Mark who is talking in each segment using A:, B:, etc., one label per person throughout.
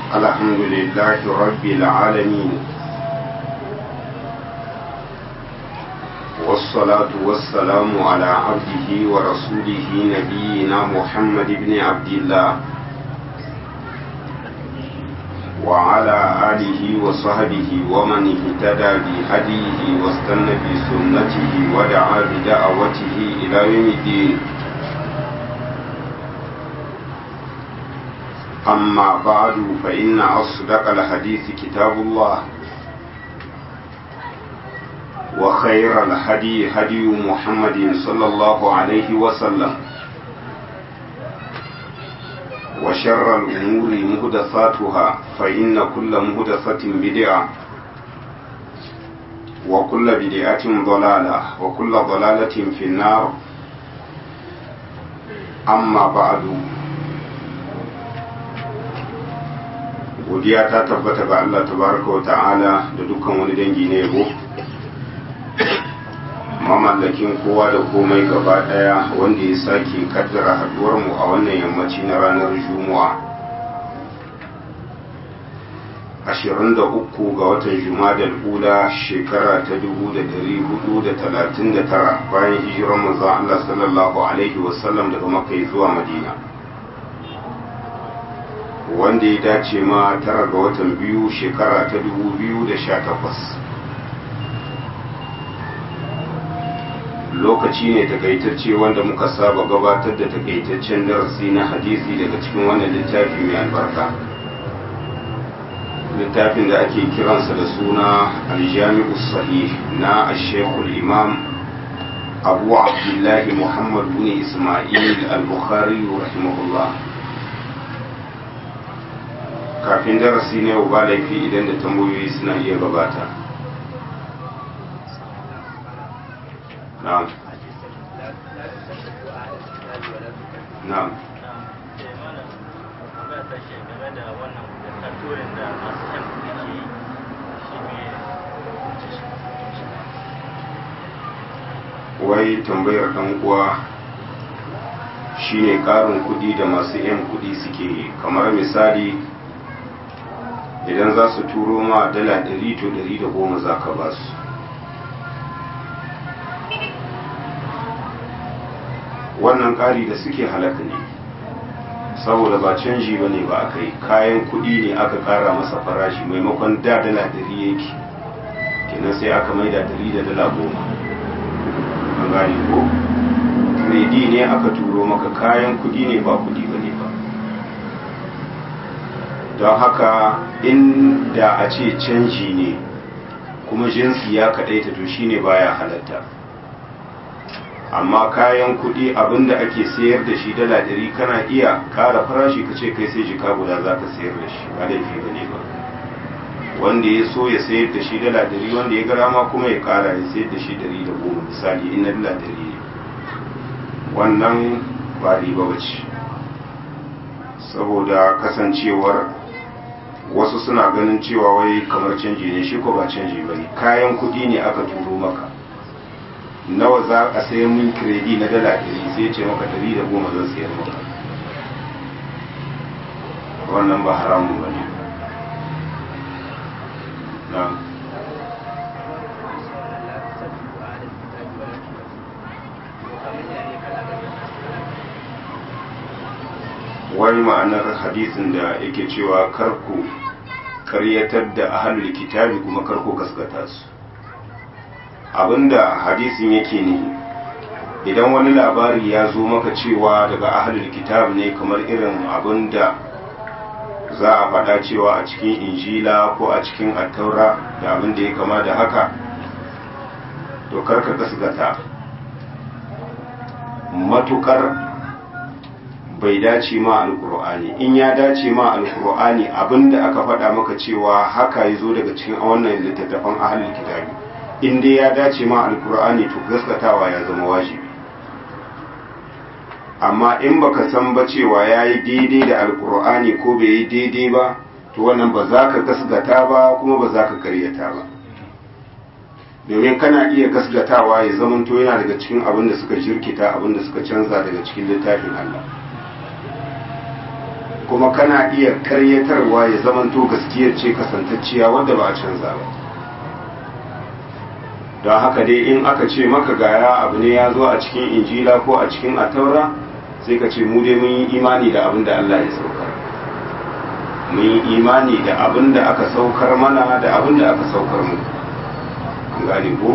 A: الحمد لله رب العالمين والصلاة والسلام على عبده ورسوله نبينا محمد بن عبد الله وعلى آله وصحبه ومن اهتدى بهديه واستنى بسنته ودعا بدعوته إلى يوم الدين. أما بعد فإن أصدق الحديث كتاب الله وخير الهدي هدي محمد صلى الله عليه وسلم وشر الأمور محدثاتها فإن كل محدثة بدعة وكل بدعة ضلالة وكل ضلالة في النار. أما بعد godiya ta tabbata ga Allah tabaraka wa ta'ala da dukkan wani dangi na yabo mamallakin kowa da komai gaba daya wanda ya sake kaddara haduwar mu a wannan yammaci na ranar Juma'a 23 ga watan Jumadal Ula shekara ta 1439 bayan hijirar manzon Allah sallallahu alaihi wasallam daga Makka zuwa Madina, wanda ya dace ma 9 ga watan biyu shekara ta 2018. Lokaci ne takaitacce wanda muka saba gabatar da takaitaccen darasi na hadisi daga cikin wannan littafi mai albarka, littafin da ake kiransa da suna aljami'u sahih na ashekul imam abu abdullahi muhammad bin ismail al-bukhari rahimahullah. Kafin darasi ne ba laifi idan da tambayoyi suna iya gabata. Na'am. Na'am. Wai tambayar ɗan uwa shine ƙarin kuɗi da masu 'yan kuɗi suke yi, kamar misali idan za su turo ma dala 100 to 110 za ka ba su. Wannan ƙari da suke halaka ne, saboda ba canji ba ne ba aka yi, kayan kuɗi ne aka ƙara masa farashi, maimakon da dala 100 yake kenan sai aka maida 100 da dala 10. an gane ko? Kredi ne aka turo maka, kayan kuɗi ne ba kuɗi ba ne ba. Don haka inda a ce canji ne kuma jinsi ya kaɗaita to shine baya halatta, amma kayan kuɗi abinda ake sayar da shi dala 100 kana iya ƙara farashi ka ce kai sai jika guda za ka sayar da shi, ba laifi ba ne ba. Wanda ya so ya sayar da shi dala 100, wanda ya gara ma kuma ya ƙara ya sayar da shi 110 misali, in na dala 100 ne, wannan ba riba ba ce. Saboda kasancewar wasu suna ganin cewa wai kamar canji ne, shi ko ba canji ba ne, kayan kuɗi ne aka turo maka. Nawa za a sayan min kredi na dala 100 sai ce maka 110 zan sayar maka, wannan ba haramun ba ne. Wani ma'anar hadisin da yake cewa karku karyatar da ahlul kitabi kuma karku gaskata su. Abinda hadisin yake ne, idan wani labari ya zo maka cewa daga ahlul kitab ne, kamar irin abinda za a faɗa cewa a cikin injila ko a cikin attaura da abinda ya kama da haka, to karka gaskata matukar bai dace ma alkur'ani. In ya dace ma alkur'ani abinda aka faɗa maka cewa haka ya zo daga cikin wannan littattafan ahlul kitabi, in dai ya dace ma alkur'ani to gaskatawa ya zama wajibi. Amma in baka san ba cewa ya yi daidai da alkur'ani ko bai yi daidai ba, to wannan ba za ka gaskata ba kuma ba za ka karyata ba, domin kana iya gaskatawa ya zamanto yana daga cikin abin da suka jirkita, abin da suka canza daga cikin littafin Allah. kuma kana iya karyatarwa ya zamanto gaskiyar ce kasantacciya wadda ba a canza ba. don haka dai in aka ce maka gaya abu ne ya zo a cikin injila ko a cikin ataura sai ka ce mu dai mun yi imani da abin da Allah ya saukar, mun yi imani da abin da aka saukar mana da abin da aka saukar mu, an gane ko?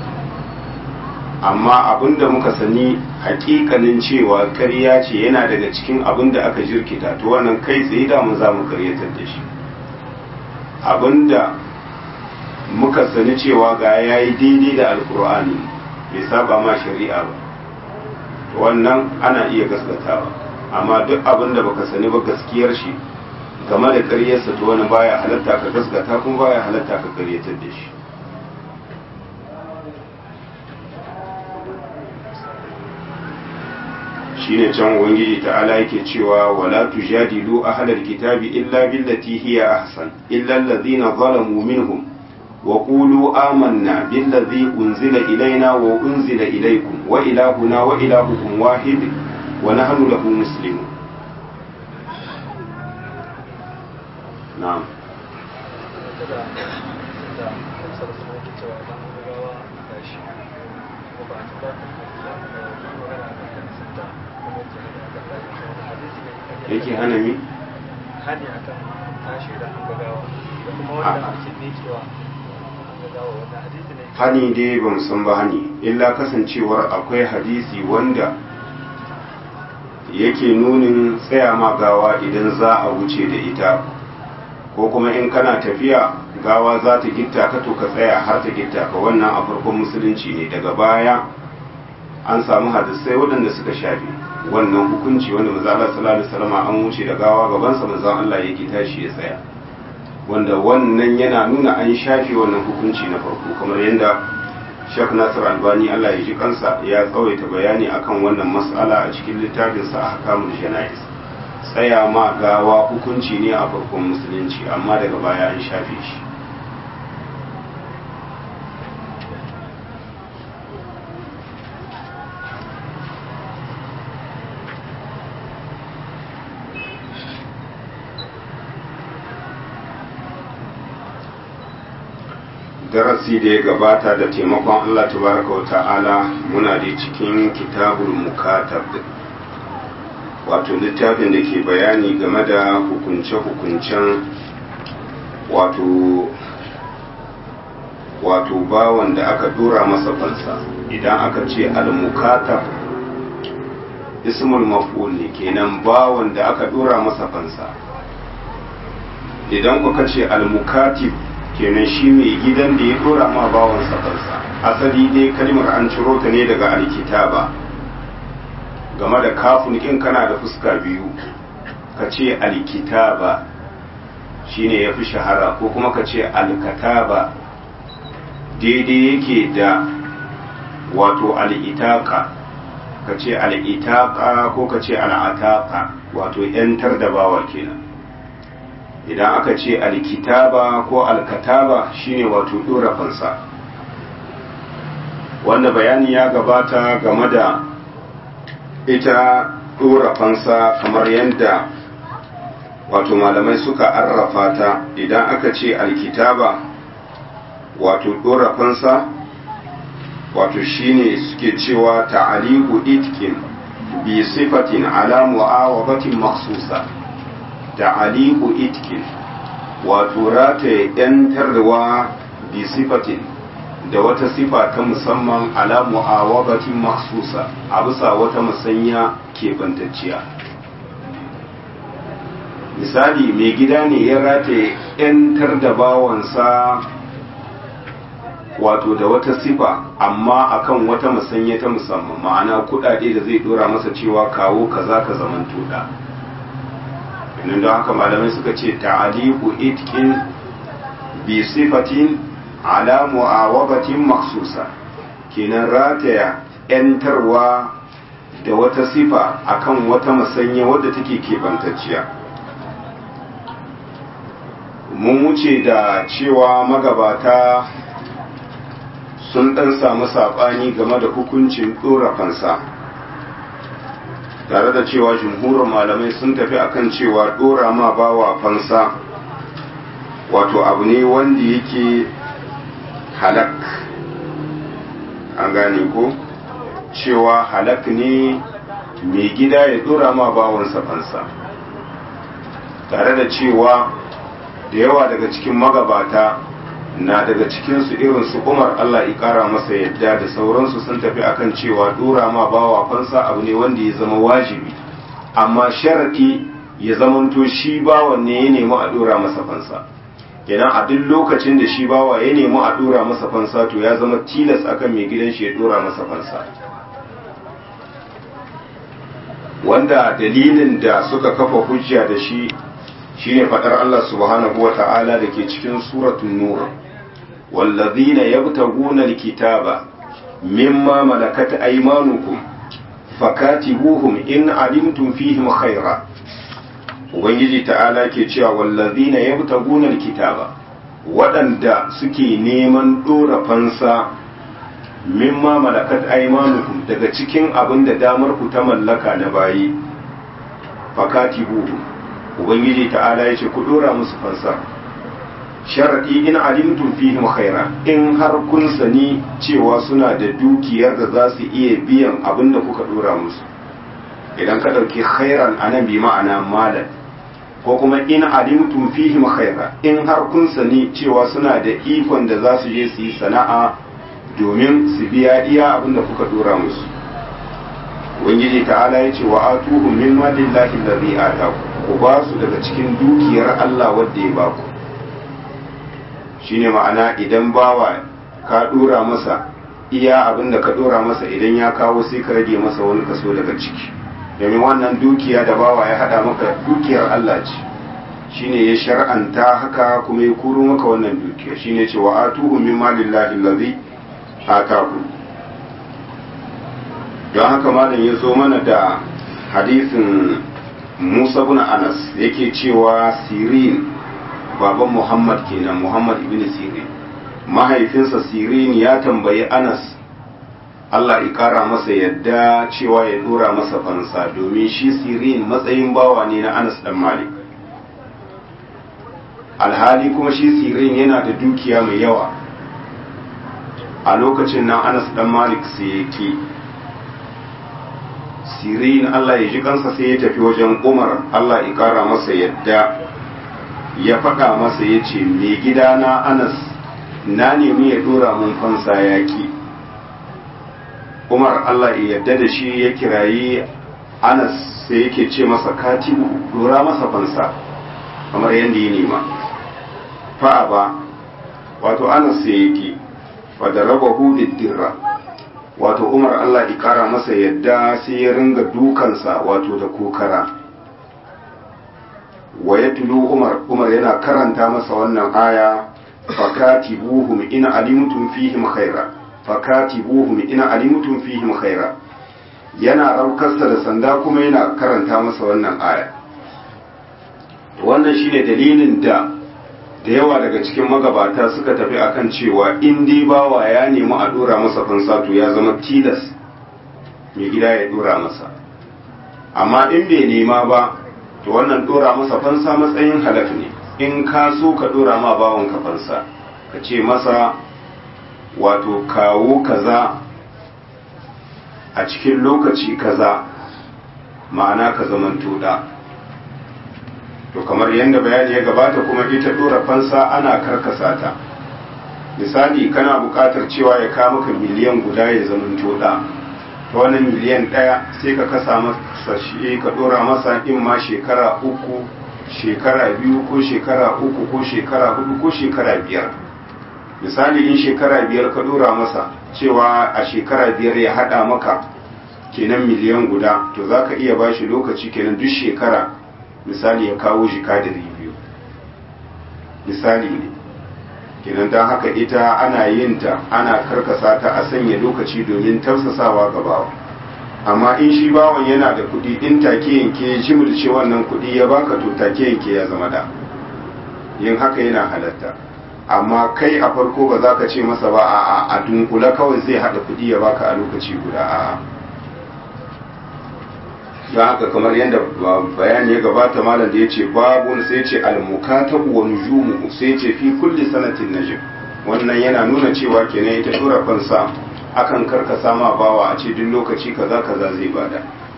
A: amma abin da muka sani hakikanin cewa ƙarya ce yana daga cikin abin da aka jirkita, to wannan kai tsaye da mun za mu karyatar da shi. abin da muka sani cewa ga ya yi daidai da alkur'ani bai saba ma shari'a ba, wannan ana iya gaskatawa. amma duk abin da baka sani ba gaskiyar shi game da ƙaryarsa, to wani baya halatta ka gaskata kuma baya halatta ka karyatar da shi. shine can ubangiji ta'ala yake cewa wala tujadilu ahlal kitabi illa billati hiya ahsan illa alladhina zalamu minhum wa qulu amanna billadhi unzila ilayna wa unzila ilaykum wa ilahuna wa ilahukum wahid wa nahnu lahu muslimun. na'am yake hana mi?
B: hani akan tashi da an gagawa da kuma wanda ake nekewa an gagawa wanda hadisi ne.
A: hani dai ba san ba hani, illa kasancewar akwai hadisi wanda yake nunin tsaya ma gawa idan za a wuce da ita, ko kuma in kana tafiya gawa za ta gitta ka to ka tsaya har ta gitta ka. wannan a farkon musulunci ne, daga baya an samu hadisai waɗanda suka shafe wannan hukunci wanda manzo Allah sallallahu alaihi wasallam an wuce da gawa gabansa manzo Allah yake tashi ya tsaya, wanda wannan yana nuna an shafe wannan hukunci na farko, kamar yadda Sheikh Nasir Albani Allah ya ji kansa ya tsawaita bayani akan wannan mas'ala a cikin littafin sa Ahkamul Janaiz. tsaya ma gawa hukunci ne a farkon musulunci, amma daga baya an shafe shi. darasi da ya gabata da taimakon Allah tabaraka wa ta'ala muna da cikin kitabul mukatab, wato littafin da ke bayani game da hukunce-hukuncen wato bawan da aka dora masa fansa. idan aka ce al-mukatab ismul maf'ul ne, kenan bawan da aka dora masa fansa. idan kuka ce al-mukatib kenan shi mai gidan da ya dora ma bawan safarsa. asali dai kalmar an ciro ta ne daga alkitaba, game da kafin in kana da fuska biyu ka ce alkitaba shine ya fi shahara, ko kuma ka ce alkataba daidai yake da wato al'itaka, ka ce al'itaka ko ka ce al'ataka, wato yantar da bawa kenan. idan aka ce alkitaba ko alkataba shine wato dora fansa, wanda bayani ya gabata game da ita dora fansa kamar yadda wato malamai suka arrafa ta. idan aka ce alkitaba wato dora fansa, wato shine suke cewa ta'aliqu itkin bi sifatin ala mu'awabatin makhsusa. ta'aliqu itkin wato rataye yantarwa bi sifatin da wata sifa ta musamman ala mu'awabatin makhsusa, a bisa wata musanya keɓantacciya. misali mai gida ne ya rataye yantar da bawansa wato da wata sifa, amma akan wata musanya ta musamman, ma'ana kuɗaɗe da zai dora masa cewa kawo kaza ka zaman tuɗa. nan da haka malamai suka ce ta'aliqu itkin bi sifatin ala mu'awabatin makhsusa, kenan rataya yantarwa da wata sifa akan wata musanya wadda take kebantacciya. mun wuce da cewa magabata sun dan samu sabani game da hukuncin dora fansa. tare da cewa jumhurin malamai sun tafi akan cewa dora ma bawa fansa wato abu ne wanda yake halak, an gane ko cewa halak ne mai gida ya dora ma bawansa fansa, tare da cewa da yawa daga cikin magabata na daga cikinsu irin su Umar Allah ya kara masa yadda da sauransu sun tafi akan cewa dora ma bawa fansa abu ne wanda ya zama wajibi, amma sharadi ya zamanto shi bawan ne ya nemi a dora masa fansa. Kenan a duk lokacin da shi bawa ya nemi a dora masa fansa to ya zama tilas akan mai gidan shi ya dora masa fansa. Wanda dalilin da suka kafa hujja da shi shine fadar Allah subhanahu wa ta'ala da ke cikin suratul nur, wallazina yabtaguna alkitaba mimma malakat aymanukum fakatibuhum in alimtum fihim khaira. Ubangiji ta'ala ke cewa wallazina yabtaguna alkitaba, waɗanda suke neman dora fansa mimma malakat aymanukum daga cikin abin da damar ku ta mallaka na bayi, fakatibuhum, ubangiji ta'ala ya ce ku dora musu fansa. Sharadi in alimtum fihim khaira, in har kun sani cewa suna da dukiyar da za su iya biyan abin da kuka dora musu. Idan ka ɗauki khairan anan bi ma'ana malan, ko kuma in alimtum fihim khaira, in har kun sani cewa suna da ikon da za su je su yi sana'a domin su biya iya abin da kuka dora musu. Ubangiji ta'ala ya ce wa atuhum min malillahi allazi ataku, ku ba su daga cikin dukiyar Allah wadda ya ba ku. Shine ma'ana idan bawa ka dora masa iya abin da ka dora masa, idan ya kawo sai ka rage masa wani kaso daga ciki, domin wannan dukiya da bawa ya hada maka dukiyar Allah ce, shine ya shar'anta haka kuma ya kuro maka wannan dukiya, shine ce wa atuhum min malillahi allazi ataku. don haka malam ya zo mana da hadisin Musa bin Anas yake cewa Sirin, baban Muhammad kenan, Muhammad ibn Sirin, mahaifinsa Sirin ya tambayi Anas Allah ya kara masa yadda cewa ya dora masa fansa, domin shi Sirin matsayin bawa ne na Anas dan Malik. Alhali kuma shi Sirin yana da dukiya mai yawa. A lokacin nan Anas dan Malik sai yake Sirin Allah ya ji kansa sai ya tafi wajen Umar Allah ya kara masa yadda, ya faɗa masa ya ce mai gidana Anas na nemi ya dora mun fansa yaki. Umar Allah ya yadda da shi ya kirayi Anas sai yake ce masa katibu dora masa fansa kamar yadda ya nema. Fa'a ba, wato Anas sai yake fadarabahu liddirra, wato Umar Allah ya kara masa yadda sai ya ringa dukansa wato da kokara. Wa ya tulu Umar yana karanta masa wannan aya, fakatibuhum in alimtum fihim khaira, fakatibuhum in alimtum fihim khaira. Yana raukarsa da sanda kuma yana karanta masa wannan aya. Wannan shine dalilin da yawa daga cikin magabata suka tafi akan cewa in dai bawa ya nemi a dora masa fansa to ya zama tilas mai gida ya dora masa, amma in bai nema ba to wannan dora masa fansa matsayin halak ne. In ka so ka dora ma bawan ka fansa, ka ce masa wato kawo kaza a cikin lokaci kaza, ma'ana ka zamanto da. To kamar yadda bayani ya gabata kuma ita dora fansa ana karkasa ta. Misali kana buƙatar cewa ya kawo maka miliyan guda ya zamanto da, ta wannan miliyan ɗaya sai ka kasa masa shi ka dora masa in ma shekara 3, shekara 2 ko shekara 3 ko shekara 4 ko shekara 5. Misali in shekara 5 ka dora masa cewa a shekara 5 ya hada maka kenan miliyan guda, to zaka iya bashi lokaci kenan duk shekara misali ya kawo jika 200, misali ne kenan. don haka ita ana yin ta ana karkasa ta a sanya lokaci domin tausasawa ga bawa. Amma in shi bawan yana da kuɗi, in take yanke jimilce wannan kuɗi ya baka to take yanke ya zama da, yin haka yana halatta. Amma kai a farko ba za ka ce masa ba a dunkula kawai zai haɗa kuɗi ya baka a lokaci guda. don haka kamar yadda bayani ya gabata malam da ya ce babu sai ce al-mukatabu wa nujumu sai ce fi kulli sanatin najib, wannan yana nuna cewa kenan ita dora fansa akan karkasa ma bawa a ce duk lokaci kaza kaza zai bada.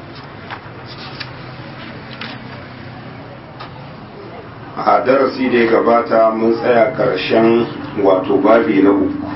A: A darasi da ya gabata mun tsaya karshen wato babi na uku,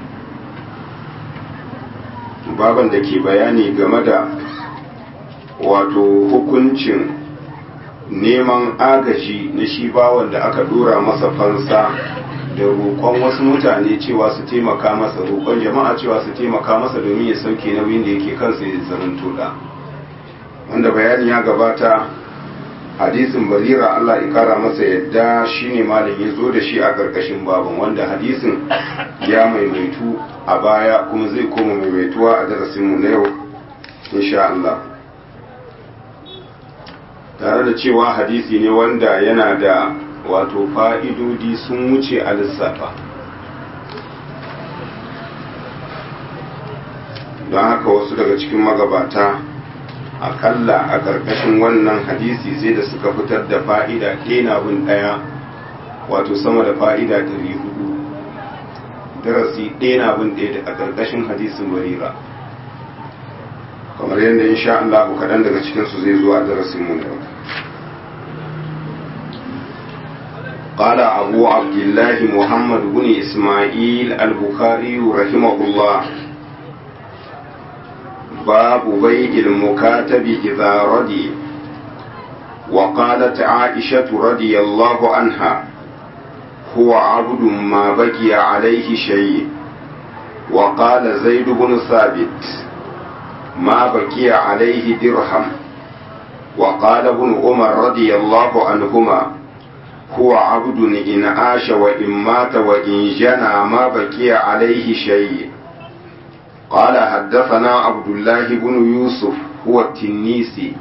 A: baban da ke bayani game da wato hukuncin neman agaji na shi bawan da aka dora masa fansa da roƙon wasu mutane cewa su taimaka masa, roƙon jama'a cewa su taimaka masa domin ya sauke nauyin da yake kansa ya zaman toda, wanda bayani ya gabata. Hadisin Barira Allah ya kara masa yadda shine malam ya zo da shi a karkashin baban, wanda hadisin ya maimaitu a baya kuma zai koma maimaituwa a darasinmu na yau insha Allah, tare da cewa hadisi ne wanda yana da wato fa'idodi sun wuce a lissafa. Don haka wasu daga cikin magabata akalla a ƙarƙashin wannan hadisi sai da suka fitar da fa'ida ɗaya bin ɗaya, wato sama da fa'ida 400, darasi ɗaya bin ɗaya a ƙarƙashin hadisin Barira, kamar yadda insha Allah kaɗan daga cikinsu zai zo a darasin mu yau. قال أبو عبد الله محمد بن إسماعيل البخاري رحمه الله: باب بيع المكاتب إذا رضي. وقالت عائشة رضي الله عنها: هو عبد ما بقي عليه شيء. وقال زيد بن ثابت: ما بقي عليه درهم. وقال ابن عمر رضي الله عنهما: هو عبد إن عاش وإن مات وإن جنى ما بقي عليه شيء. قال حدثنا عبد الله بن يوسف هو التنيسي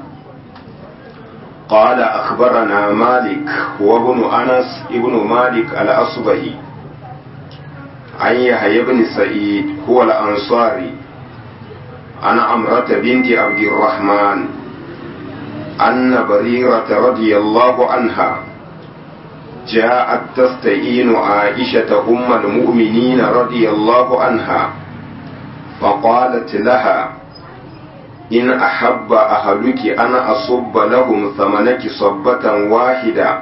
A: قال أخبرنا مالك وابن أنس ابن مالك الأصبهي عن يحيى بن سعيد هو الأنصاري عن عمرة بنت عبد الرحمن أن بريرة رضي الله عنها جاءت تستعين عائشة أم المؤمنين رضي الله عنها، فقالت لها: إن أحب أهلك أنا أصب لهم ثمنك صبة واحدة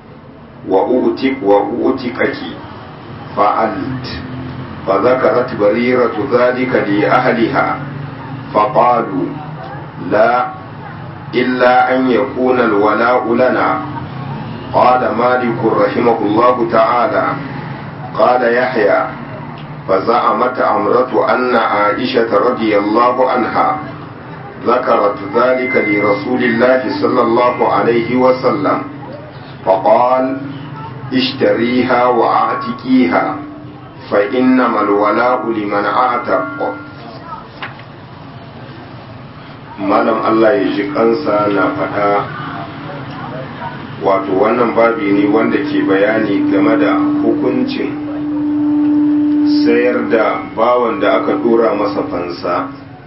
A: وأؤتكك. فعلت. فذكرت بريرة ذلك لأهلها فقالوا: لا، إلا أن يكون الولاء لنا. قال مالك رحمه الله تعالى: قال يحيى: فزعمت عمرة أن عائشة رضي الله عنها ذكرت ذلك لرسول الله صلى الله عليه وسلم، فقال: اشتريها وأعتقيها، فإنما الولاء لمن أعتق. malam Allah ya ji kansa na faɗa, wato wannan babi ne wanda ke bayani game da hukuncin sayar da bawan da aka dora masa fansa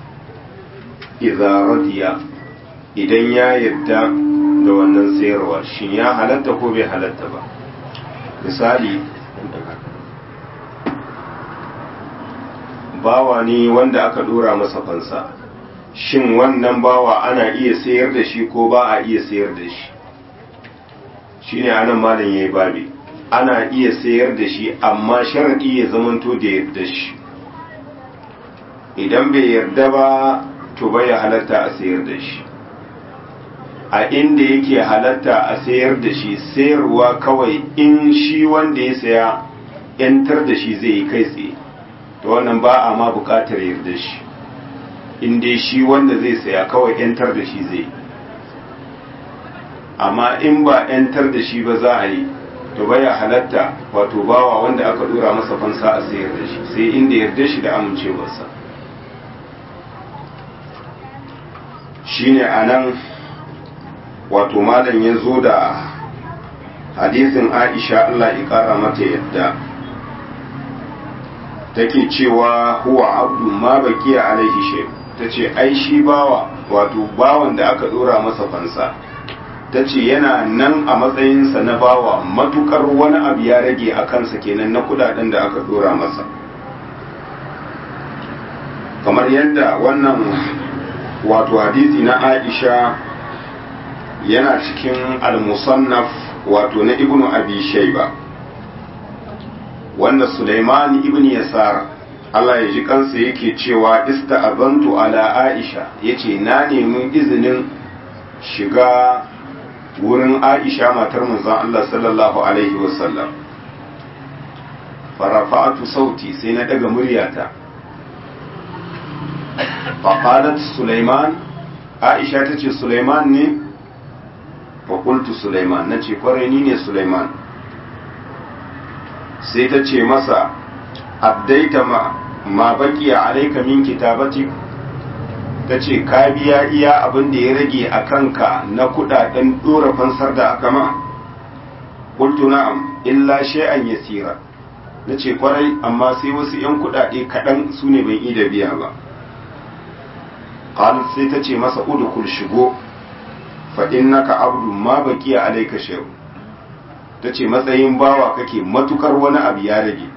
A: idza radiya, idan ya yadda da wannan sayarwa, shin ya halatta ko bai halatta ba. Misali, bawa ne wanda aka dora masa fansa, shin wannan bawa ana iya sayar da shi ko ba a iya sayar da shi? Shine anan malam yayi babi, ana iya sayar da shi amma sharadi ya zamanto da yarda shi. Idan bai yarda ba to bai halatta a sayar da shi. A inda yake halatta a sayar da shi, sayarwa kawai in shi wanda ya saya yantar da shi zai yi kai tsaye, to wannan ba a ma bukatar yarda shi. In dai shi wanda zai saya kawai yantar da shi zai, amma in ba yantar da shi ba za a yi, to baya halatta wato bawa wanda aka dora masa fansa a sayar da shi, sai inda yarda shi da amincewarsa. Shine anan wato malam ya zo da hadisin Aisha Allah ya kara mata yadda take cewa huwa abdu ma baqiya alaihi shay, tace ai shi bawa wato bawan da aka dora masa fansa ta ce yana nan a matsayinsa na bawa matukar wani abu ya rage a kansa kenan na kudaden da aka dora masa. Kamar yadda wannan wato hadisi na Aisha yana cikin al-musannaf wato na ibnu abi shayba, wanda Sulaiman ibn Yasar Allah ya ji kansa yake cewa ista'azantu ala Aisha, yace na nemi izinin shiga wurin Aisha matar manzon Allah sallallahu alaihi wasallam. Farafa'atu sauti, sai na daga muryata. Faqalat Sulaiman, Aisha tace Sulaiman ne? Fa qultu Sulaiman, nace kwarai ni ne Sulaiman. Sai ta ce masa abdaita ma baqiya alayka min kitabatik, ta ce ka biya iya abin da ya rage a kanka na kudaden dora fansar da aka ma. Qultu na'am illa shay'an yasira, nace kwarai amma sai wasu yan kudade kadan su ne ban ida biya ba. Qal sai ta ce masa udkhul shigo fa innaka abdu ma baqiya alayka shay'un, ta ce matsayin bawa kake matukar wani abu ya rage.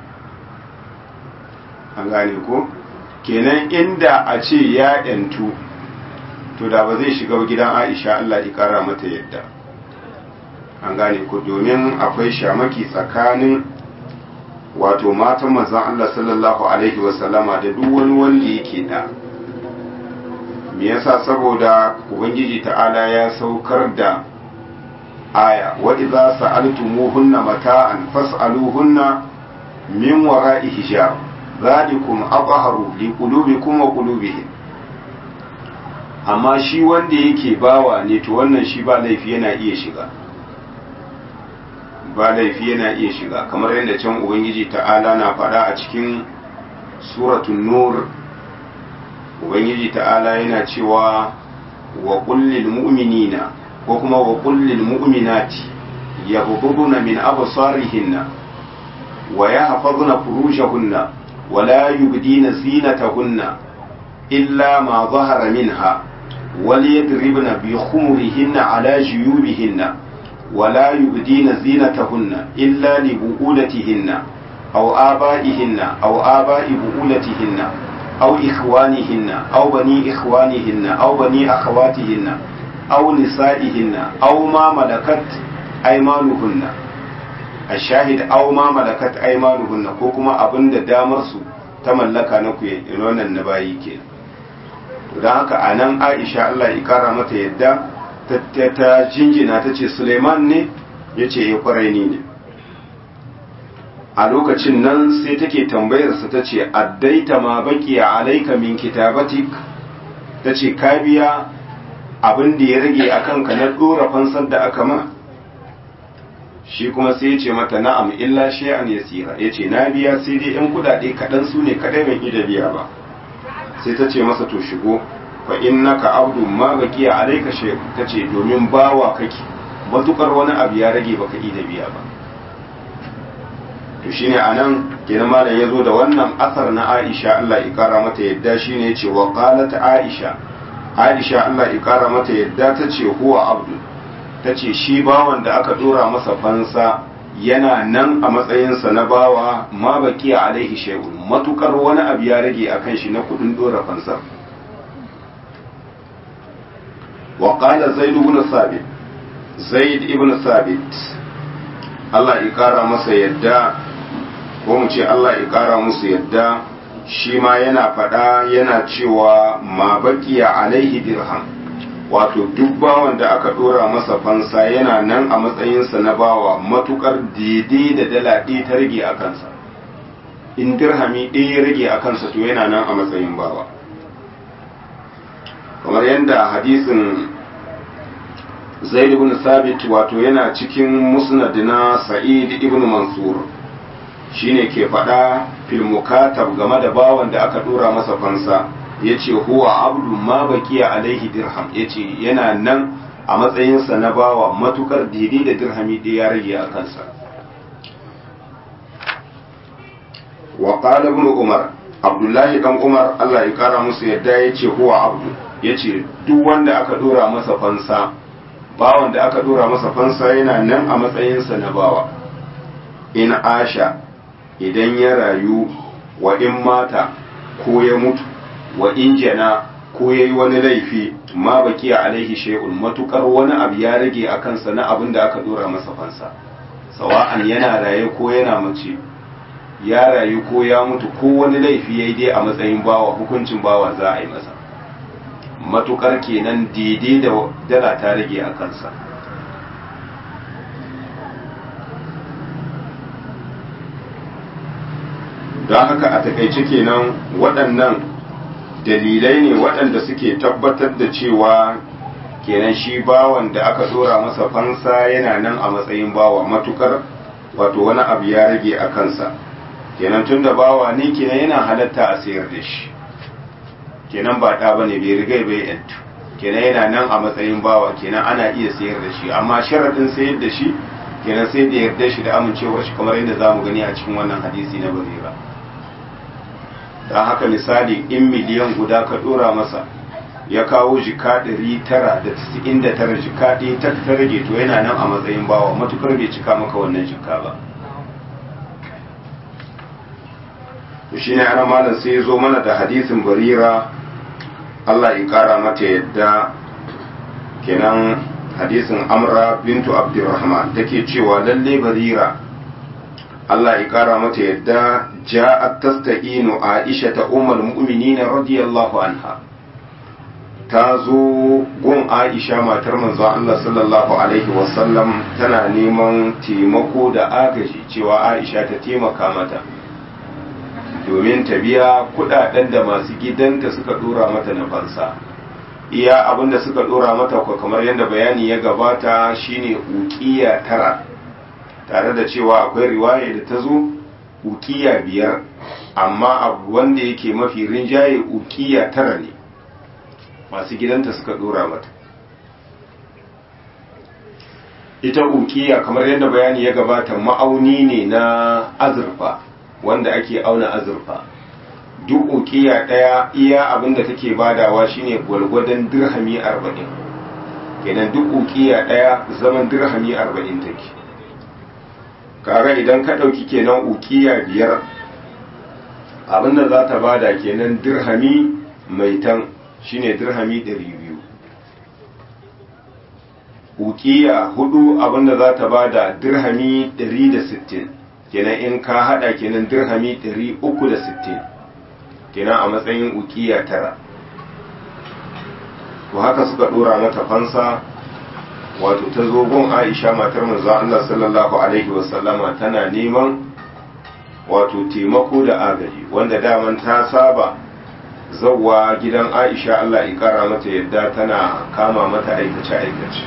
A: An gane ko? Kenan inda a ce ya yantu to da ba zai shiga gidan Aisha Allah ya kara mata yadda. An gane ko, domin akwai shamaki tsakanin wato matan manzon Allah sallallahu alaihi wasallama da duk wani wanda yake da. Me yasa? Saboda Ubangiji ta'ala ya saukar da aya wa idza sa'altumuhunna mata'an fas'aluhunna min wara'i hijab zalikum athaharu liqulubikum wa qulubihim. Amma shi wanda yake bawa ne to wannan shi ba laifi yana iya shiga, kamar yadda can Ubangiji ta'ala na faɗa a cikin suratul nur. Ubangiji ta'ala yana cewa wa kullil mu'minina ko kuma wa kullil mu'minati yaghudduna min absarihinna wa yahfazna furujahunna wa la yubdina zinatahunna illa ma dhahara minha wal yadribna bi khumurihinna ala juyubihinna wa la yubdina zinatahunna illa li bu'ulatihinna aw aba'ihinna aw aba'i bu'ulatihinna أو إخوانهن أو بني إخوانهن أو بني أخواتهن أو نسائهن أو ما ملكت أيمانهن. الشاهد أو ما ملكت أيمانهن كوكما أبند دامرسو تملكا نكوي إنوان النبايي كي. don haka a nan Aisha Allah ya kara mata yadda ta jinjina ta ce Suleiman ne, ya ce ya kwarai ne. A lokacin nan sai take tambayarsa ta ce addaita ma baqiya alayka min kitabatik, ta ce ka biya abin da ya rage a kanka na dora fansar da aka ma. Shi kuma sai ya ce mata na'am illa shay'an yasira, ya ce na biya sai dai yan kudade kaɗan su ne kaɗai ban ida biya ba. Sai ta ce masa to shigo fa innaka abdu ma baqiya alayka shay, ta ce domin bawa kake matukar wani abu ya rage baka ida biya ba. To shine anan kenan malam yazo da wannan asar na Aisha Allah ya kara mata yadda, shine yace wa qalat Aisha Allah ya kara mata yadda tace huwa abdu, tace shi bawan da aka dora masa fansa yana nan a matsayinsa na bawa ma baqiya alaihi shay'un, matukar wani abu ya rage akan shi na kudin dora fansa. Wa qala Zaid ibn Sabit Allah ya kara masa yadda, ko mu ce Allah ya kara musu yadda, shi ma yana faɗa yana cewa ma baqiya alaihi dirham, wato duk bawan da aka dora masa fansa yana nan a matsayinsa na bawa matukar daidai da dala ɗaya ta rage a kansa. In dirhami ɗaya ya rage a kansa to yana nan a matsayin bawa. Kamar yadda hadisin Zaid ibn Sabit wato yana cikin musnad na Sa'id ibn Mansur, shine ke faɗa fil mukatab game da bawan da aka dora masa fansa, yace huwa abdu ma baqiya alaihi dirham, yace yana nan a matsayinsa na bawa matukar daidai da dirhami da ya rage a kansa. Wa qala ibn Umar, Abdullahi dan Umar Allah ya kara musu yadda yace huwa abdu, yace duk wanda aka dora masa fansa, bawan da aka dora masa fansa yana nan a matsayinsa na bawa, in asha idan ya rayu, wa in mata ko ya mutu, wa in jana ko ya yi wani laifi, ma bakiya alaihi shay'un, matukar wani abu ya rage a kansa na abin da aka dora masa fansa, sawa'an yana raye ko yana mace, ya rayu ko ya mutu ko wani laifi ya yi dai a matsayin bawa, hukuncin bawa za a yi masa, matukar kenan daidai da dala ta rage a kansa. don haka a takaice kenan waɗannan dalilai ne waɗanda suke tabbatar da cewa kenan shi bawan da aka dora masa fansa yana nan a matsayin bawa, matukar wato wani abu ya rage a kansa, kenan tun da bawa ne kenan yana halatta a sayar da shi, kenan ba ɗa bane bai rigai bai yantu, kenan yana nan a matsayin bawa, kenan ana iya sayar da shi, amma sharaɗin sayar da shi kenan sai da yarda shi da amincewar shi, kamar yadda zamu gani a cikin wannan hadisi na Barira. don haka misali in miliyan guda ka dora masa ya kawo jika 999 jika ɗaya ta rage, to yana nan a matsayin bawa, matukar bai cika maka wannan jika ba. shi ne ana malam sai ya zo mana da hadisin Barira, Allah ya kara mata yadda, kenan hadisin Amra bintu Abdurrahman take cewa lalle Barira, Allah ya kara mata yadda, ja'at tasta'inu Aisha ta ummul mu'minin radiyallahu anha, ta zo gun Aisha matar manzon Allah sallallahu alaihi wasallam tana neman taimako da agaji, cewa Aisha ta taimaka mata domin ta biya kudaden da masu gidanta suka dora mata na fansa. Iya abinda suka dora mata ko kamar yadda bayani ya gabata shine uqiya 9, tare da cewa akwai riwaya da ta zo uqiya 5, amma abu wanda yake mafi rinjaye uqiya 9 ne masu gidanta suka dora mata. Ita uqiya kamar yadda bayani ya gabata ma'auni ne na azurfa wanda ake auna azurfa. Duk uqiya daya iya abinda take badawa shine gwalgwadon dirhami 40, kenan duk uqiya daya zaman dirhami 40 take. Kaga idan ka dauki kenan uqiya 5, abinda za ta bada kenan dirhami maitan shine dirhami 200. Uqiya 4 abinda za ta bada dirhami 160, kenan in ka hada kenan dirhami 360, kenan a matsayin uqiya 9. to haka suka dora mata fansa, wato ta zo gun Aisha matar manzo Allah sallallahu alaihi wasallama tana neman wato taimako da agaji, wanda daman ta saba zawwa gidan Aisha Allah ya kara mata yadda tana kama mata aikace aikace.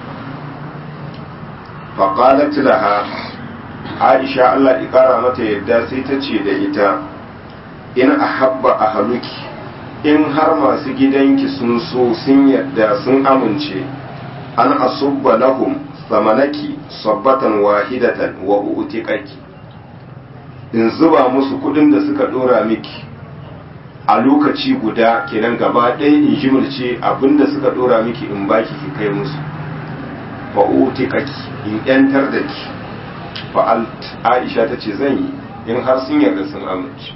A: faqalat laha, Aisha Allah ya kara mata yadda sai ta ce da ita, in ahabba ahluki, in har masu gidanki sun so sun yadda sun amince, an asubba lahum samanaki sabbatan wahidatan wa utiqaki, in zuba musu kudin da suka dora miki a lokaci guda, kenan gaba ɗaya in jimilce abinda suka dora miki in baki ki kai musu, fa utiqaki, in yantar da ki. fa Aisha ta ce zan yi in har sun yarda sun amince.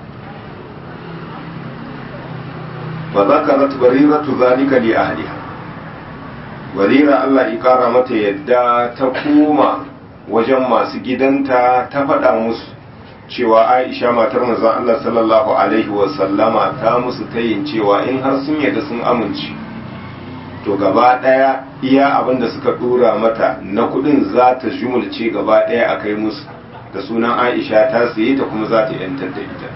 A: fa zakarat bariratu zalika li ahliha, Barira Allah ya kara mata yadda ta koma wajen masu gidanta ta faɗa musu cewa Aisha matar manzon Allah sallallahu alaihi wasallama ta musu tayin cewa in har sun yarda sun amince, to gaba ɗaya iya abin da suka ɗora mata na kuɗin za ta jumulce gaba ɗaya a kai musu, da sunan Aisha ta saye ta kuma za ta yantar da ita.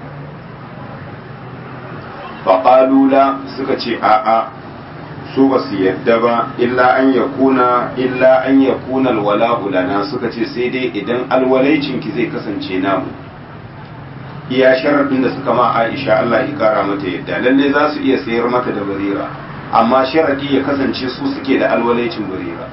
A: faƙalula suka ce a'a, su ba su yadda ba, illa an yakuna alwala'u lana, suka ce sai dai idan alwalaicinki zai kasance namu. Iya sharaɗin da suka ma Aisha Allah ya kara mata yadda, lalle za su iya sayar mata da Barira, amma sharaɗi ya kasance su suke da alwalaicin Barira.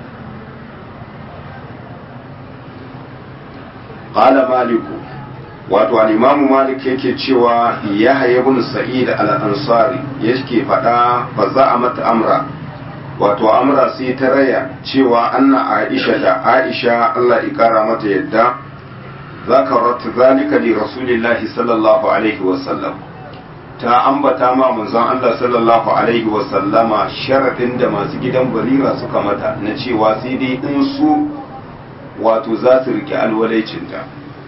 A: qala maliku, wato al-Imam Malik yake cewa Yahya ibn Sa'id al-Ansari yake faɗa fa za'amat amra, wato amra sai ta raya cewa anna Aisha da Aisha Allah ya kara mata yadda zakarat zalika li rasulillahi sallallahu alaihi wasallam, ta ambata ma manzon Allah sallallahu alaihi wasallama sharadin da masu gidan Barira suka mata na cewa sai dai in su wato za su rike alwalaicinta.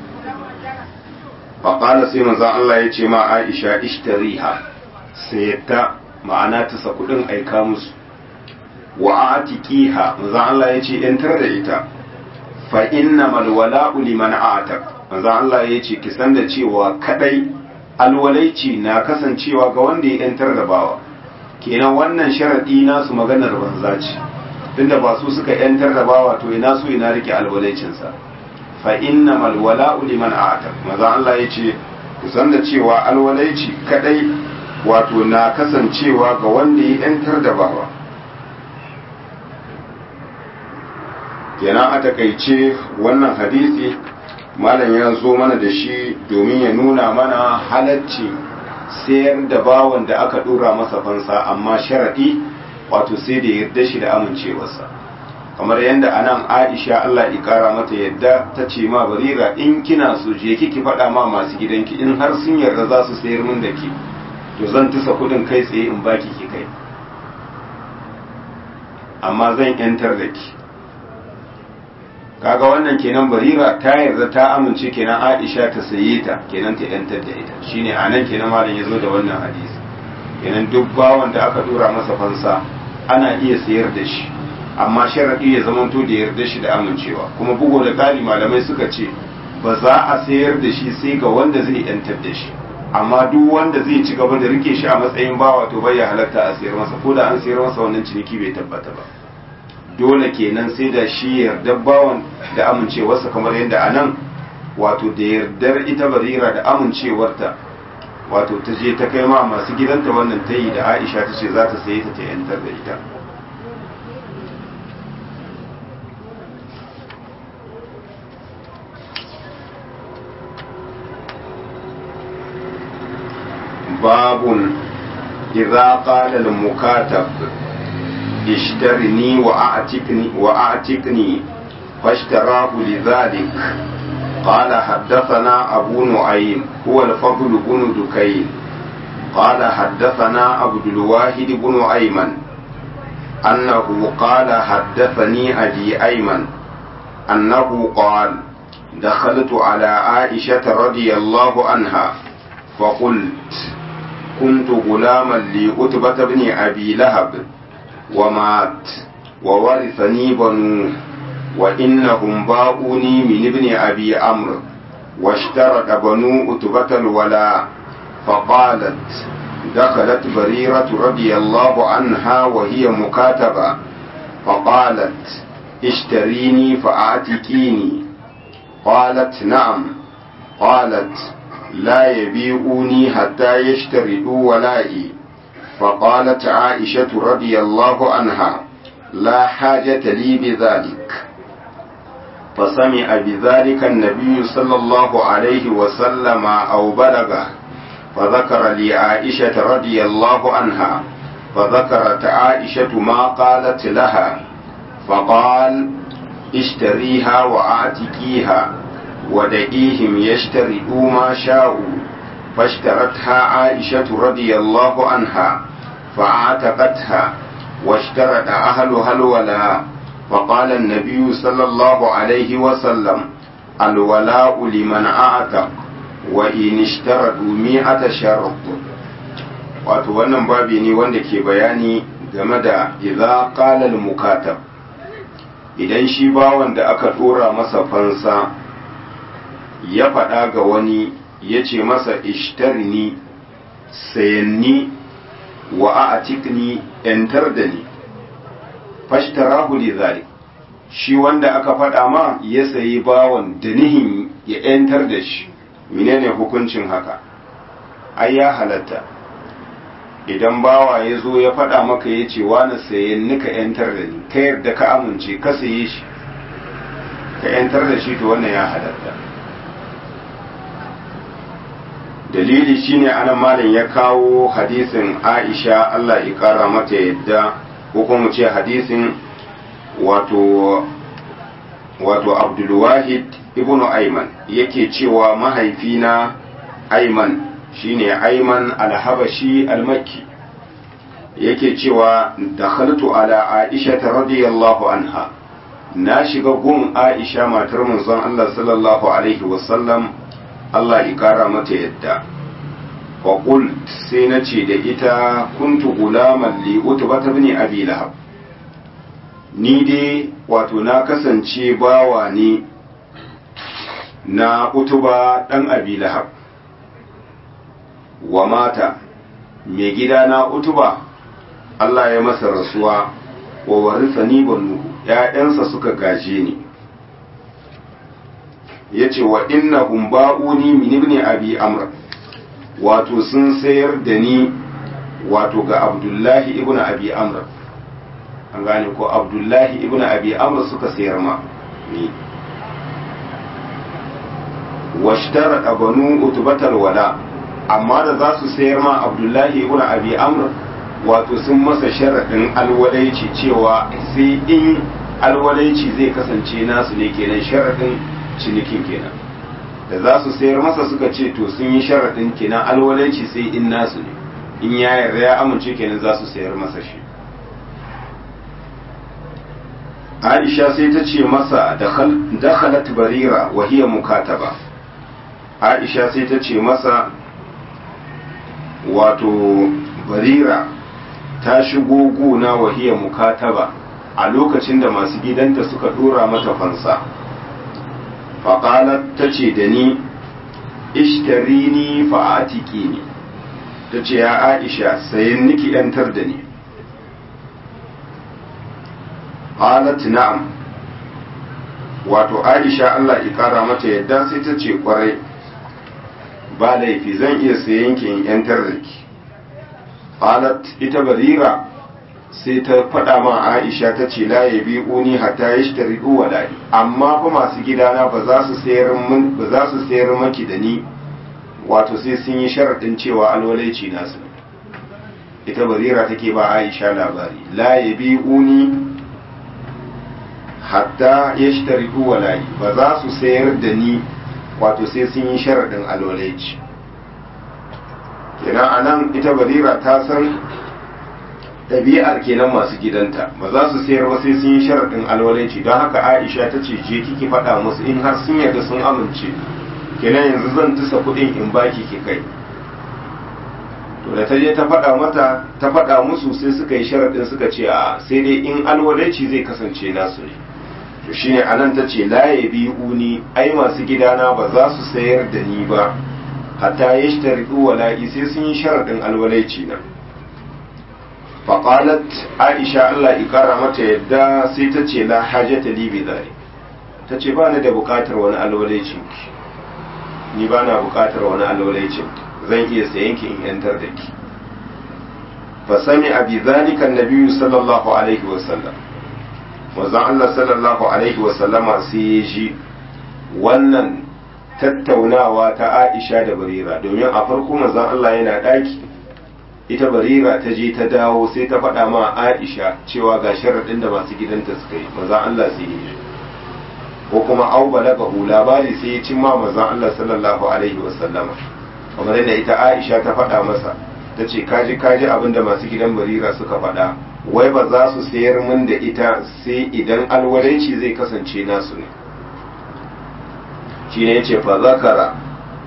A: faƙala sai manzon Allah ya ce ma Aisha ishtariha, sai ta ma'ana ta sa kudin aika musu, wa atiqiha manzon Allah ya ce yantar da ita, fa innamal wala'u liman atak, manzon Allah ya ce ki san da cewa kadai alwalaici na kasancewa ga wanda ya yantar da bawa. Kenan wannan sharadi nasu maganar banza ce, tunda ba su suka yantar da bawa to ina su ina rike alwalaicinsa. fa innamal wala'u liman a'tak, maza Allah ya ce ku san da cewa alwalaici kadai wato na kasancewa ga wanda ya yantar da bawa. kenan a takaice wannan hadisi malam ya zo mana da shi domin ya nuna mana halacci sayar da bawan da aka dora masa fansa, amma sharadi wato sai da yarda shi da amincewarsa, kamar yadda anan Aisha Allah ya kara mata yadda ta ce ma Barira in kina so je kiki faɗa ma masu gidanki in har sun yarda za su sayar min da ki to zan tusa kudin kai tsaye in baki ki kai, amma zan yantar da ki. kaga wannan kenan Barira ta yarda ta amince kenan Aisha ta saye ta kenan ta yantar da ita, shine anan kenan malam yazo da wannan hadisi. kenan duk bawan da aka dora masa fansa ana iya sayar da shi, amma sharadi ya zamanto da yarda shi da amincewa. kuma bugo da ƙari malamai suka ce ba za a sayar da shi sai ga wanda zai yantar da shi, amma duk wanda zai ci gaba da rike shi a matsayin bawa to bai ya halatta a sayar masa, ko da an sayar masa wannan ciniki bai tabbata ba. dole kenan sai da shi yardar bawan da amincewarsa, kamar yadda anan wato da yardar ita Barira da amincewarta wato ta je ta kai ma masu gidanta wannan tayi da Aisha ta ce za ta saye ta yantar da ita. babun idza qala al-mukatab اشترني وأعتقني فاشتراه لذلك. قال حدثنا أبو نعيم هو الفضل بن دكين قال حدثنا عبد الواحد بن أيمن أنه قال حدثني أبي أيمن أنه قال دخلت على عائشة رضي الله عنها فقلت كنت غلاما لعتبة بن أبي لهب ومات وورثني بنوه وإنهم باؤوني من ابن أبي عمرو واشترط بنو عتبة الولاء. فقالت دخلت بريرة رضي الله عنها وهي مكاتبة فقالت اشتريني فأعتقيني. قالت نعم. قالت لا يبيعوني حتى يشترطوا ولائي. فقالت عائشة رضي الله عنها لا حاجة لي بذلك. فسمع بذلك النبي صلى الله عليه وسلم أو بلغه فذكر لعائشة رضي الله عنها فذكرت عائشة ما قالت لها فقال اشتريها وأعتقيها ودعيهم يشترطوا ما شاءوا. فاشترتها عائشة رضي الله عنها فاعتقتها واشترط أهلها الولاء. فقال النبي صلى الله عليه وسلم الولاء لمن أعتق وإن اشترطوا 100 شرط. wato wannan babi ne wanda ke bayani game da idza qala al-mukatab, idan shi bawan da aka dora masa fansa ya faɗa ga wani ya ce masa ishtarni sayanni wa a'tiqni yantar da ni. fashtarahu li zalik, shi wanda aka faɗa ma ya sayi bawan da nihin ya yantar da shi, menene hukuncin haka? ai ya halatta idan bawa ya zo ya faɗa maka ya ce wani sayanni ka yantar da ni, ka yarda ka amince ka saye shi ka yantar da shi, to wannan ya halatta. dalili shine anan malam ya kawo hadisin Aisha Allah ya kara mata yadda ko kuma ce hadisin wato Abdul Wahid ibn Ayman yake cewa mahaifina Ayman shine Ayman al-Habashi al-Makki yake cewa dakhaltu ala Aisha radiyallahu anha na shiga gun Aisha matar manzon Allah sallallahu alaihi wasallam Allah ya kara mata yadda wa qult sai nace da ita kuntu gulaman li utba ibn abi lahab ni dai wato na kasance bawa ne na utuba dan abi lahab wa mata mai gida na utuba Allah ya masa rasuwa wa warithani banuhu ‘ya'yansa suka gaje ni ya ce wa innahum ba'uni min ibn abi amr wato sun sayar da ni wato ga abdullahi ibn abi amr an gane ko abdullahi ibn abi amr suka sayar ma ni washtara banu utbatal wala amma da za su sayar ma abdullahi ibn abi amr wato sun masa sharaɗin alwalaici cewa sai in alwalaici zai kasance nasu ne kenan sharaɗin cinikin kenan da za su sayar masa suka ce to sun yi sharaɗin kenan alwalaici sai in nasu ne in ya yarda ya amince kenan za su sayar masa shi Aisha sai ta ce masa dakhalat barira wa hiya mukataba Aisha sai ta ce masa wato barira ta shigo gona wahiya mukataba a lokacin da masu gidanta suka dora mata fansa faƙalar ta ce da ni ishtarini fa'atiki ne ta ce ya aisha sayan niki yantar da ni qalat na'am wato aisha Allah ya kara mata yadda sai ta ce kwarai ba laifi zan iya sayan ki in yantar da ki qalat ita barira sai ta faɗa ma Aisha ta ce la yabi'uni hatta yashtaridu wala'i amma fa masu gidana ba za su sayar maki da ni wato sai sun yi sharadin cewa alwalaici nasu ita barira take ba Aisha labari la yabi'uni hatta yashtaridu wala'i ba za su sayar da ni wato sai sun yi sharadin alwalaici kenan anan ita barira ta san ɗabi'ar kenan masu gidanta ba za su sayar ba sai sun yi sharaɗin alwalanci don haka aisha ta ce je kiki faɗa musu in har sun yarda sun amince kenan yanzu zan tusa kuɗin in baki ki kai to da ta je ta faɗa musu sai suka yi sharaɗin suka ce a sai dai in alwalanci zai kasance nasu ne to shine anan ta ce la yabi'uni ai masu gidana ba za su sayar da ni ba hatta yashtaridu wala'i sai sun yi sharaɗin alwalanci na faƙalat aisha Allah ikara mata yadda sai ta ce la hajjata li bi zari ta ce ba ni da buƙatar wani alwalaicin ki ni ba na buƙatar wani alwalaicin zan iya sayan ki in yantar da ki fa sami abi zalika annabi sallallahu alaihi wa sallam manzon Allah sallallahu alaihi wa sallama sai ya ji wannan tattaunawa ta Aisha da Barira domin a farko manzon Allah yana ɗaki ita barira ta je ta dawo sai ta faɗa ma Aisha cewa ga sharaɗin da masu gidanta suka yi maza Allah sai yi ko kuma au balagahu labari sai ya cimma maza Allah sallallahu alaihi wasallama kamar yadda ita Aisha ta faɗa masa ta ce kaji abin da masu gidan barira suka faɗa wai ba za su sayar min da ita sai idan alwalanci zai kasance nasu ne shine yace fa zakara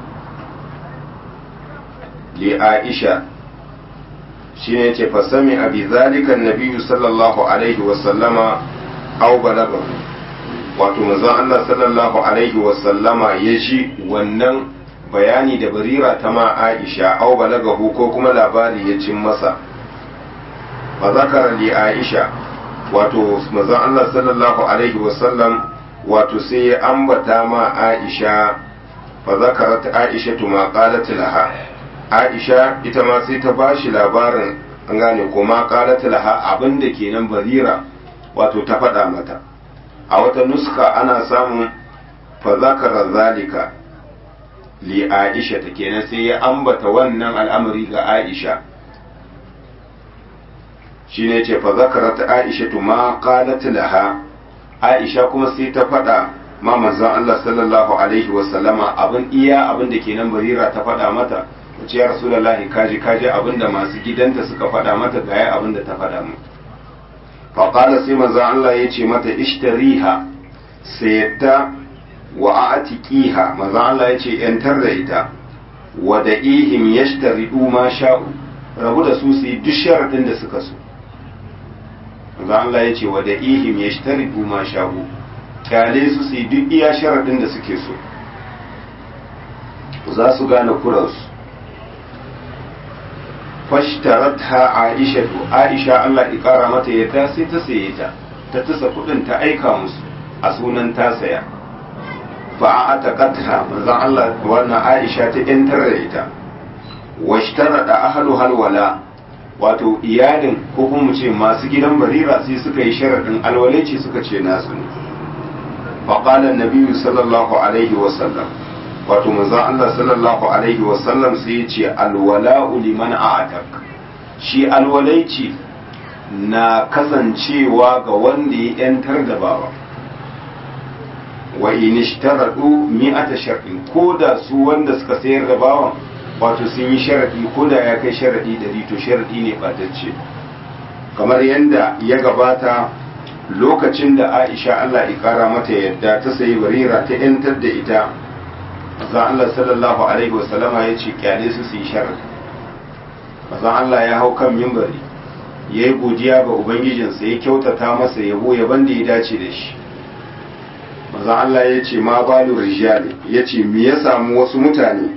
A: li Aisha shine yace fa sami abi zalika annabi sallallahu alaihi wa sallama aw balagha wato manzon Allah sallallahu alaihi wa sallama yaji wannan bayani da barira ta ma Aisha aw balagahu ko kuma labari ya cin masa fa zakara li Aisha wato manzon Allah sallallahu alaihi wa sallam wato sai ya ambata ma Aisha fa zakarat Aisha ma qalat laha Aisha ita ma sai ta bashi labarin an gane ko ma qalat laha abinda kenan barira wato ta faɗa mata a wata nuska ana samun fa zakara zalika li Aisha ta kenan sai ya ambata wannan al'amari ga Aisha shine ce fa zakarat Aisha ma qalat laha Aisha kuma sai ta faɗa ma manzon Allah sallallahu alaihi wa sallama abin da kenan Barira ta faɗa mata ce ya Rasulullahi kaji abin da masu gidanta suka faɗa mata ga abin da ta faɗa mu fa qala sai manzon Allah ya ce mata ishtariha sayyata wa atiqiha manzon Allah ya ce yantar da ita wa da'ihim yashtaridu ma sha'u rabu da su yi duk sharadin da suka so manzon Allah ya ce wa da'ihim yashtaridu ma sha'u kyale su yi duk iya sharadin da suke so za su gane kuransu fashtaratha Aisha Allah ya kara mata yadda sai ta saye ta tasa kudin ta aika musu a sunan ta saya fa ataqatha manzon Allah wannan Aisha ta yantar da ita washtarada ahlu halwala wato iyalin ko kuma mu ce masu gidan Barira sai suka yi sharadin alwalaici suka ce nasu ne fa qala an-nabi sallallahu alaihi wa sallam wato manzon Allah sallallahu alaihi wa sallam sai ya ce alwala'u liman a'tak shi alwalaici na kasancewa ga wanda ya yantar da bawa wa in ishtaradu mi'ata shartin ko da su wanda suka sayar da bawan wato sun yi sharadi ko da ya kai sharadi 100 to sharadi ne batacce kamar yanda ya gabata lokacin da Aisha Allah ya kara mata yadda ta sayi Barira ta yantar da ita manzon Allah sallallahu alaihi wasallama ya ce kyale su yi sharadi manzon Allah ya hau kan mimbari ya yi godiya ga ubangijinsa ya kyautata masa yabo yaban da ya dace da shi manzon Allah ya ce ma balu rijali ya ce me ya samu wasu mutane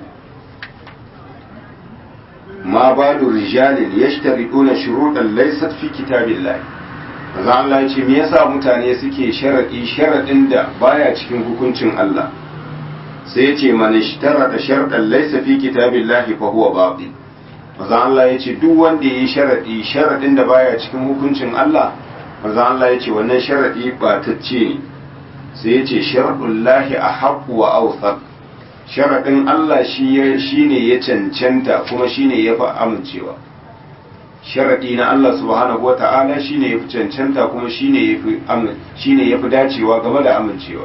A: ma balu rijali yashtariduna shuruɗan laysat fi kitabillahi manzon Allah ya ce me yasa mutane suke sharadin da baya cikin hukuncin Allah sai ya ce man ishtarada sharɗan laysa fi kitabillahi fa huwa batil maza Allah ya ce duk wanda yayi sharadin da baya cikin hukuncin Allah maza Allah ya ce wannan sharadi batacce ne sai ya ce sharadullahi ahaqqu wa awthaq sharadin Allah shine ya cancanta kuma shine yafi amincewa sharadi na Allah subhanahu wata'ala shine yafi cancanta kuma shine yafi dacewa game da amincewa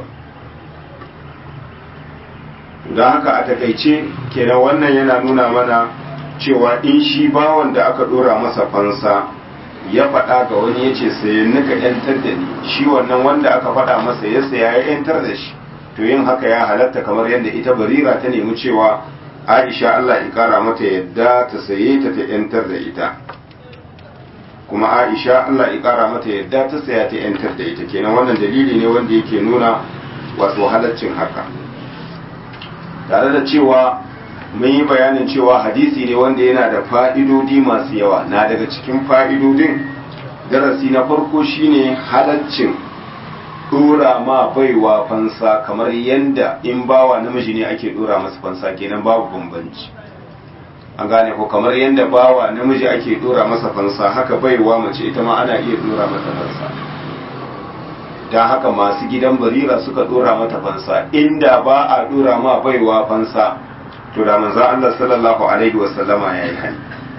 A: don haka a takaice kenan wannan yana nuna mana cewa in shi bawan da aka dora masa fansa ya faɗa ga wani ya ce sai nika yantar da ni shi wannan wanda aka faɗa masa ya saya ya yantar da shi to yin haka ya halatta kamar yadda ita Barira ta nemi cewa Aisha Allah ya kara mata yadda ta saye ta yantar da ita kuma Aisha Allah ya kara mata yadda ta saya ta yantar da ita kenan wannan dalili ne wanda yake nuna wato halaccin haka tare da cewa mun yi bayanin cewa hadisi ne wanda yana da fa'idodi masu yawa na daga cikin fa'idodin darasi na farko shine halaccin dora ma baiwa fansa kamar yanda in bawa namiji ne ake dora masa fansa kenan babu bambanci an gane ko kamar yanda bawa namiji ake dora masa fansa haka baiwa mace ita ma ana iya dora mata fansa don haka masu gidan Barira suka dora mata fansa inda ba a dora ma baiwa fansa to da manzo Allah sallallahu alaihi wasallama yayi hani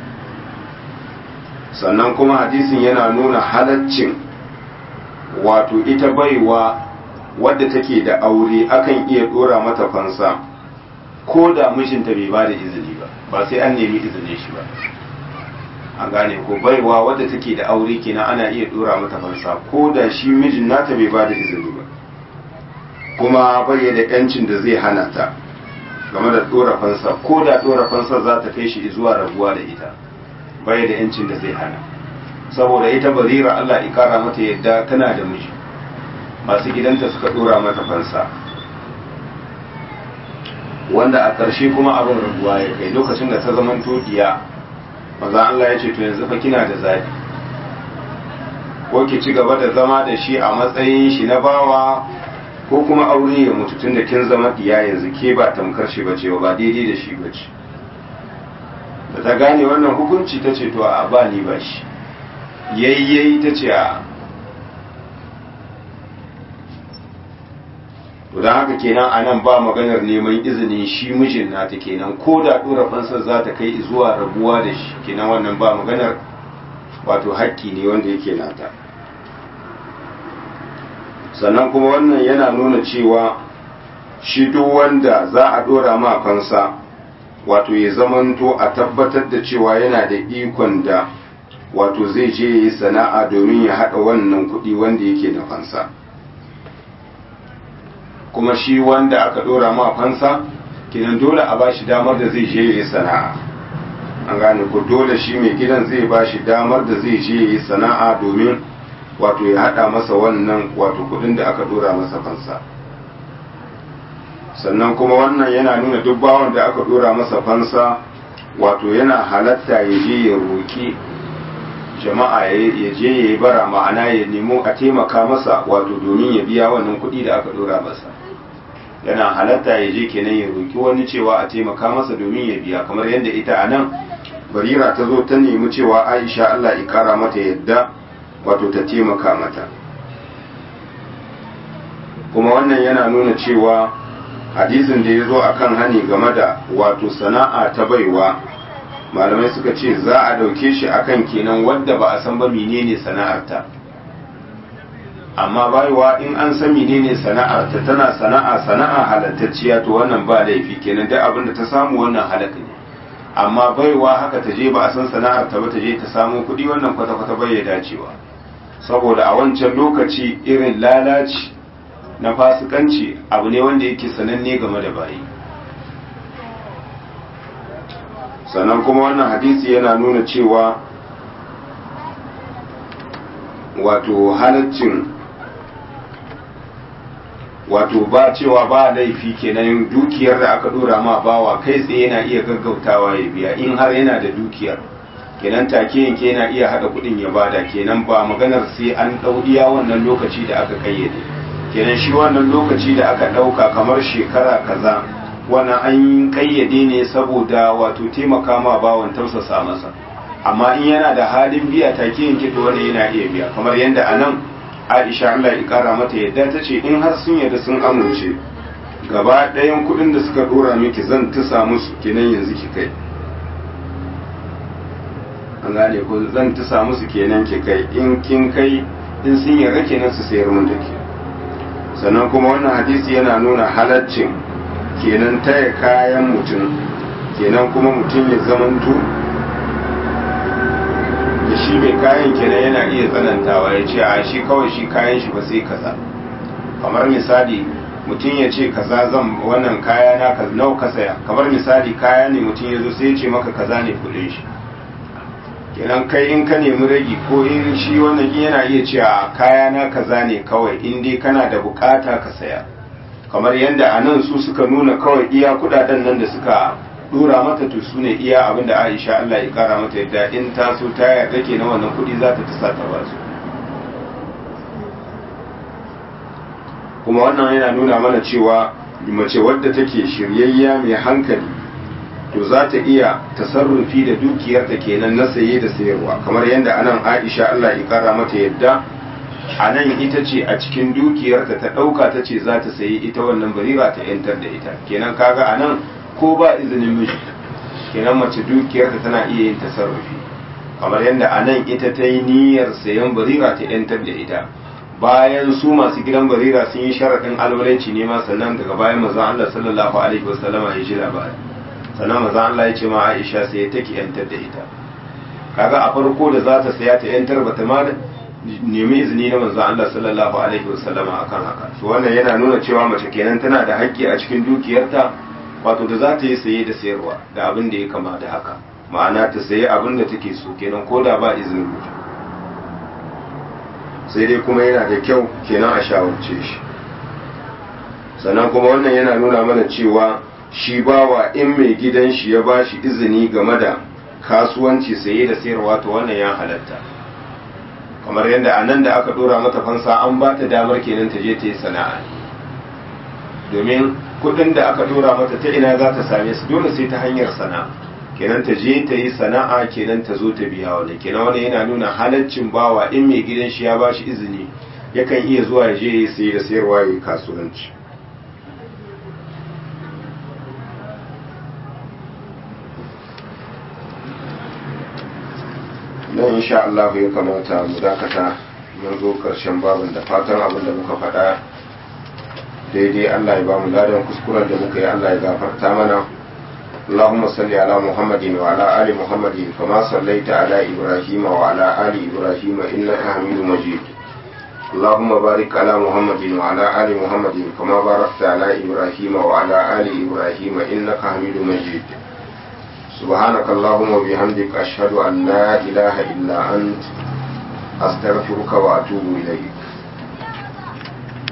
A: sannan kuma hadisin yana nuna halaccin wato ita baiwa wadda take da aure akan iya dora mata fansa ko da mijinta bai ba da izini ba sai an nemi izinin shi ba an gane ko baiwa wadda take da aure kenan ana iya dora mata fansa ko da shi mijin nata bai ba da izini ba kuma bai da yancin da zai hana ta game da dora fansa ko da dora fansa za ta kai shi zuwa rabuwa da ita bai da yancin da zai hana saboda ita Barira Allah ya kara mata yadda tana da miji masu gidanta suka dora mata fansa wanda a ƙarshe kuma abin rabuwa ya kai lokacin da ta zaman todiya maza Allah ya ce to yanzu fa kina da zabi ko ki ci gaba da zama da shi a matsayin shi na bawa ko kuma aure ya mutu tun da kin zama diya yanzu ke ba tamkar shi bace ba daidai da shi bace da ta gane wannan hukunci ta ce to a ba ni ba shi yayyayi ta ce a to don haka kenan a nan ba maganar neman izinin shi mijin nata kenan ko da ɗora fansar za ta kai zuwa rabuwa da shi kenan wannan ba maganar wato haƙƙi ne wanda yake nata. Sannan kuma wannan yana nuna cewa shi duk wanda za a ɗora ma fansa wato ya zamanto a tabbatar da cewa yana da ikon da wato zai je ya yi sana'a domin ya haɗa wannan kuɗi wanda yake na fansa. Kuma shi wanda aka ɗora ma fansa kenan dole a ba shi damar da zai je ya yi sana'a, an gane ko dole shi mai gidan zai ba shi damar da zai je ya yi sana'a domin wato ya haɗa masa wannan wato kuɗin da aka ɗora masa fansa. Sannan kuma wannan yana nuna duk bawan da aka ɗora masa fansa wato yana halatta ya je ya roƙi jama'a ya je ya yi bara, ma'ana ya nemo a taimaka masa wato domin ya biya wannan kuɗi da aka ɗora masa. Yana halatta ya je kenan ya roƙi wani cewa a taimaka masa domin ya biya, kamar yadda ita a nan Barira ta zo ta nemi cewa Aisha Allah ya kara mata yadda wato ta taimaka mata. Kuma wannan yana nuna cewa hadisin da ya zo a kan hani game da wato sana'a ta baiwa, malamai suka ce za a ɗauke shi akan kenan wadda ba a san ba menene sana'arta. Amma baiwa in an san menene sana'arta, tana sana'a halattacciya, to wannan ba laifi kenan duk abin da ta samu wannan halaka ne. Amma baiwa haka ta je ba a san sana'arta ba, ta je ta samu kuɗi, wannan kwata-kwata bai ya dacewa, saboda a wancan lokaci irin lalaci na fasikanci abu ne wanda yake sananne game da bayi. Sannan kuma wannan hadisi yana nuna cewa wato halaccin wato ba cewa ba laifi kenan dukiyar da aka dora ma bawa kai tsaye yana iya gaggautawa ya biya in har yana da dukiyar, kenan take yanke yana iya hada kudin ya bada, kenan ba maganar sai an dau iya wannan lokaci da aka kayyade. Kenan shi wannan lokaci da aka dauka kamar shekara kaza, wannan an kayyade ne saboda wato taimaka ma bawan, tausasa masa. Amma in yana da halin biya take yanke to wannan yana iya biya, kamar yadda anan Aisha Allah ya kara mata yadda ta ce in har sun yarda sun amince gaba ɗayan kuɗin da suka dora miki zan tusa musu, kenan yanzu ki kai, an gane ko zan tusa musu kenan ki kai, in kin kai in sun yarda kenan su sayar mun da ke. Sannan kuma wannan hadisi yana nuna halaccin kenan taya kayan mutum, kenan kuma mutum ya zamanto da shi mai kayan kenan yana iya tsanantawa ya ce a shi kawai shi kayan shi ba sai kaza. Kamar misali mutum ya ce kaza zan wannan kaya na kaza nawa ka saya, kamar misali kaya ne mutum ya zo sai ya ce maka kaza ne kudin shi, kenan kai in ka nemi ragi ko in shi wannan yana iya cewa kaya na kaza ne kawai in dai kana da bukata ka saya. Kamar yadda a nan su suka nuna kawai iya kudaden nan da suka dora mata to su ne iya abinda Aisha Allah ya kara mata yadda in ta so ta yarda ke na wannan kudi za ta tasa ta ba su. Kuma wannan yana nuna mana cewa mace wadda take shiryayya mai hankali to za ta iya tasarrufi da dukiyarta kenan na saye da sayarwa, kamar yadda anan Aisha Allah ya kara mata yadda anan ita ce a cikin dukiyarta ta dauka ta ce za ta sayi ita wannan Barira ta yantar da ita, kenan kaga anan ko ba izinin miji kenan mace dukiyarta tana iya yin tasarrufi, kamar yadda anan ita ta yi niyyar sayan Barira ta yantar da ita, bayan su masu gidan Barira sun yi sharaɗin alwalanci ne ma, sannan daga bayan manzon Allah sallallahu alaihi wasallama ya ji labari, sannan manzon Allah ya ce ma Aisha sai take yantar da ita. Kaga a farko da za ta saya ta yantar bata ma nemi izini na manzon Allah sallallahu alaihi wasallama akan haka. To wannan yana nuna cewa mace kenan tana da haƙƙi a cikin dukiyarta, wato da za ta yi saye da sayarwa da abin da ya kama da haka, ma'ana ta sayi abin da take so kenan ko da ba izinin miji. Sai dai kuma yana da kyau kenan a shawarce shi. Sannan kuma wannan yana nuna mana cewa shi bawa in mai gidan shi ya ba shi izini game da kasuwanci saye da sayarwa to wannan ya halatta, kamar yadda a nan da aka dora mata fansa an ba ta damar kenan ta je ta yi sana'a, domin kudin da aka dora mata ta ina za ta same su, dole sai ta hanyar sana'a, kenan ta je ta yi sana'a kenan ta zo ta biya wani, kenan wani yana nuna halaccin bawa in mai gidan shi ya ba shi izini yakan iya zuwa ya je ya sayi da sayarwa ya yi kasuwanci. nan insha Allah ya kamata mu dakata mun zo karshen babin da fatan abin da muka faɗa daidai Allah ya ba mu ladan kuskuren da muka yi Allah ya gafarta mana اللهم صل على محمد وعلى آل محمد كما صليت على إبراهيم وعلى آل إبراهيم إنك حميد مجيد اللهم بارك على محمد وعلى آل محمد كما باركت على إبراهيم وعلى آل إبراهيم إنك حميد مجيد سبحانك اللهم وبحمدك أشهد أن لا إله إلا أنت أستغفرك وأتوب إليك